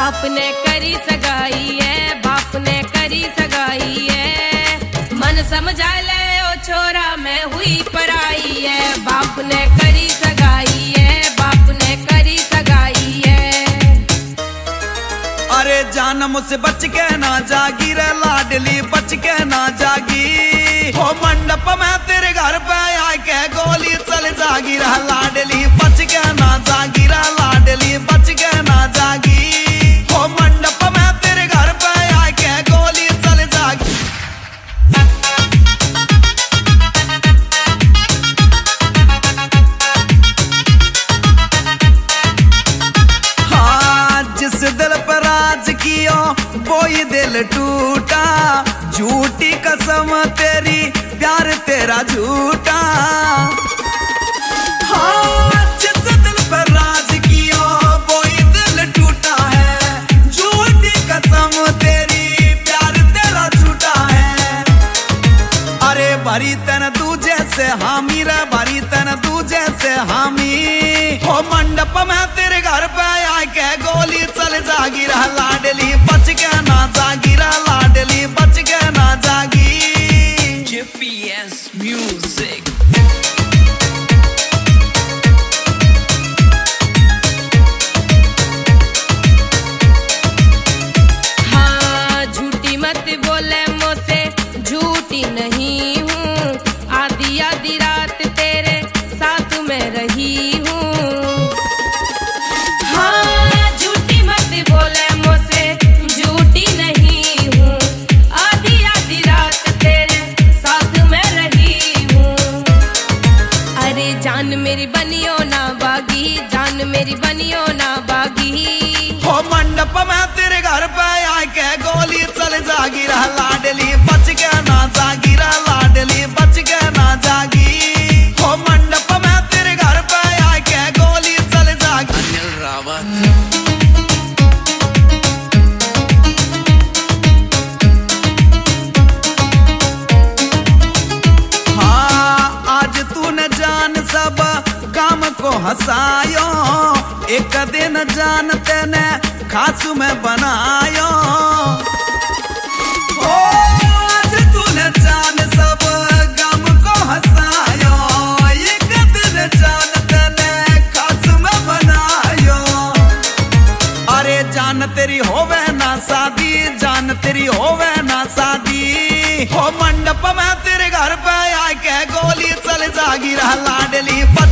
बाप ने करी सगाई है, बाप ने करी सगाई है। मन समझा ले ओ छोरा मैं हुई पराई है। बाप ने करी सगाई है, बाप ने करी सगाई है। अरे जान मुझसे बच के ना जागी रे लाडली, बच के ना जागी। हो मंडप में तेरे घर पे आके गोली चल जागी रे लाडली, बच के ना जागी रे लाडली, बच के ना जागी। हो मंडप में तेरे घर पे आके गोली चल जागी। हाँ जिस दिल पर राज कियो वही दिल टूटा, झूठी कसम तेरी प्यार तेरा झूठा। हाँ जिस दिल पर राज कियो वही दिल टूटा है, झूठी कसम तेरी प्यार तेरा झूठा है। अरे भरी तन दूजे से हामी रे, भरी तन दूजे से हामी। हो मंडप में तेरे घर पे आके गोली चल जागी रे लाडली, बच के ना जागी रे लाडली, बच के ना जागी। GPS Music। हाँ झूठी मत बोले मुझसे, झूठी नहीं हूँ। आधी आधी रात तेरे साथ में रही हूँ। हाँ झूठी मत बोले मुझसे, झूठी नहीं हूँ। आधी आधी रात तेरे साथ में रही हूँ। अरे जान मेरी बनियो ना बागी, जान मेरी बनियो ना बागी। हो मंडप में तेरे घर पे आके गोली चल जागी रे लाडली, बच के ना जागी रे लाडली, बच के ना जागी। हो मंडप में तेरे घर पे आके गोली चल जागी। अनिल रावत। हाँ आज तूने जान सब काम को हंसायो, एक दिन जान तेने खासू में बनायो। ओ आज तूने जान सब काम को हंसायो, एक दिन जान तेने खासू में बनायो। अरे जान तेरी होवे ना शादी, जान तेरी होवे ना शादी। हो मंडप में तेरे घर पे आके गोली चल जागी रे लाडली।